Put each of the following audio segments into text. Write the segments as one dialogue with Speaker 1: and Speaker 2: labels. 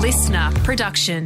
Speaker 1: listener production.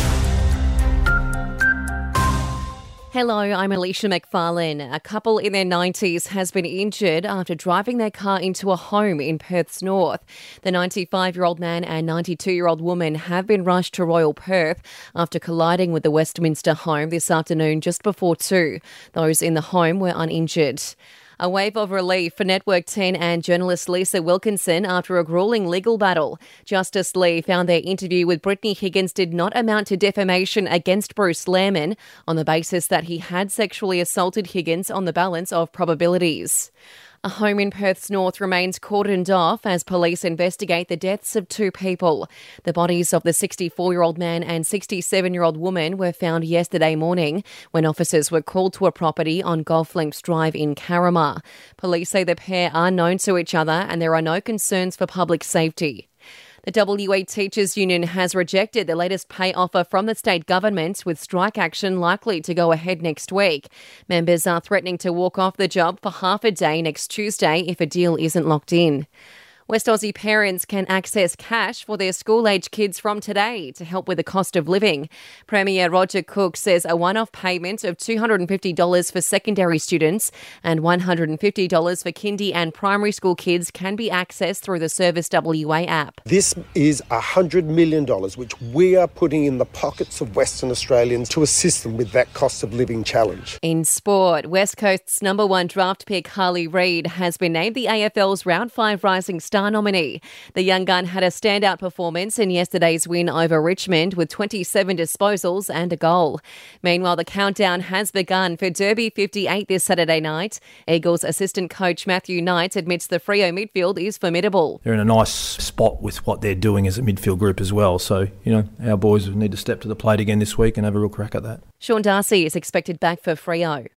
Speaker 2: Hello, I'm Alicia McFarlane. A couple in their 90s has been injured after driving their car into a home in Perth's north. The 95-year-old man and 92-year-old woman have been rushed to Royal Perth after colliding with the Westminster home this afternoon just before 2. Those in the home were uninjured. A wave of relief for Network 10 and journalist Lisa Wilkinson after a gruelling legal battle. Justice Lee found their interview with Brittany Higgins did not amount to defamation against Bruce Lehrmann on the basis that he had sexually assaulted Higgins on the balance of probabilities. A home in Perth's north remains cordoned off as police investigate the deaths of 2 people. The bodies of the 64-year-old man and 67-year-old woman were found yesterday morning when officers were called to a property on Golf Links Drive in Carramar. Police say the pair are known to each other and there are no concerns for public safety. The WA Teachers Union has rejected the latest pay offer from the state government, with strike action likely to go ahead next week. Members are threatening to walk off the job for half a day next Tuesday if a deal isn't locked in. West Aussie parents can access cash for their school-age kids from today to help with the cost of living. Premier Roger Cook says a one-off payment of $250 for secondary students and $150 for kindy and primary school kids can be accessed through the Service WA app.
Speaker 3: This is $100 million which we are putting in the pockets of Western Australians to assist them with that cost of living challenge.
Speaker 2: In sport, West Coast's number 1 draft pick Harley Reid has been named the AFL's Round 5 Rising Star nominee. The young gun had a standout performance in yesterday's win over Richmond with 27 disposals and a goal. Meanwhile, the countdown has begun for Derby 58 this Saturday night. Eagles assistant coach Matthew Knight admits the Freo midfield is formidable.
Speaker 4: They're in a nice spot with what they're doing as a midfield group as well. So, our boys need to step to the plate again this week and have a real crack at that.
Speaker 2: Sean Darcy is expected back for Freo.